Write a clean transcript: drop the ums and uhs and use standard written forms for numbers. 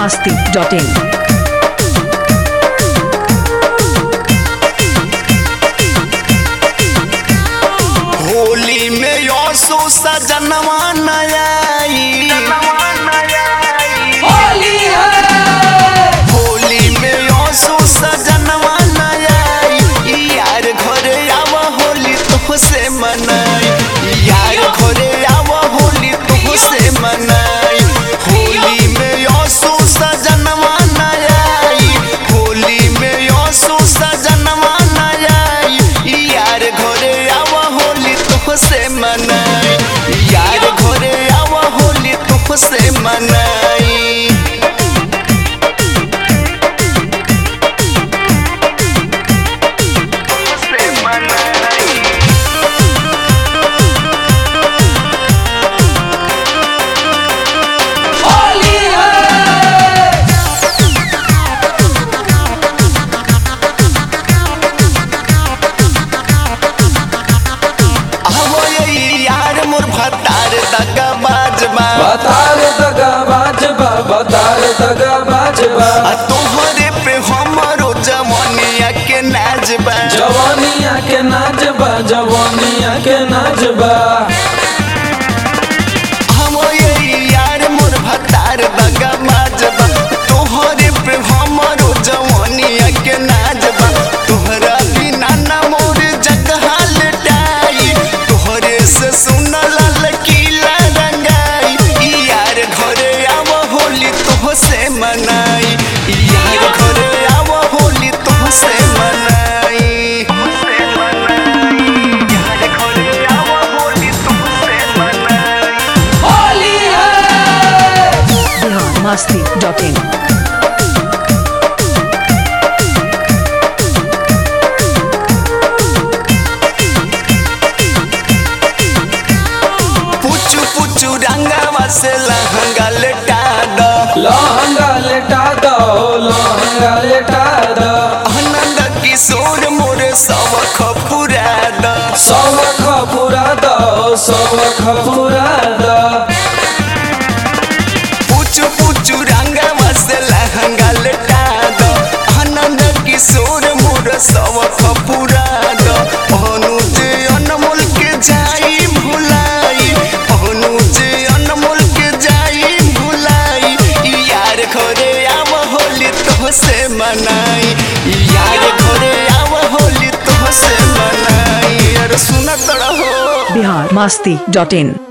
biharmasti.in। Holi में योसो सजनवा नयाई, होली में योसो सजनवा नयाई, यार घरे आवा होली तुझसे मनाई, यार घरे आवा होली तुझसे मनाई। होली में योसो सजनवा नयाई, होली में योसो सजनवा नयाई, यार घरे आवा होली तुझसे मनाई, यार घरे आवा होली तुझसे मनाई। तोहरे पे हमरो जवानिया के नाजबा, जवानिया के नाजबा, जवानिया के नाजबा। हम यार मोर भतार दगा बाजबा, तोहरे पे हमरो जवानिया के नाजबा। तोहरा बिना ना मोर जगह लटाई, तोहरे से सुनल लकीला रंगाई, यार घरे आवा होली तुझसे मनाई, यार घरे आवा होली तुझसे मनाई, यार घरे आवा होली तुझसे मनाई। biharmasti.in। पुचु पुचु रंगावा से लहंगा लेटा दो, लहंगा लेटा दो, लहंगा लेटा दो। आनंद किशोर मोरे सबक पुरा दो, सबक पुरा दो, सबक पुरा दो। पुचु पुचु रंगावा से लहंगा लेटा दो, आनंद किशोर मोरे सबक पुरा दो। अनुज अनमोल के जाई भुलाई, अनुज अनमोल के जाई भुलाई, यार घरे आवा होली तुझसे मनाई, यार घरे आवा होली तुझसे मनाई। अरे सुनत रहो biharmasti.in।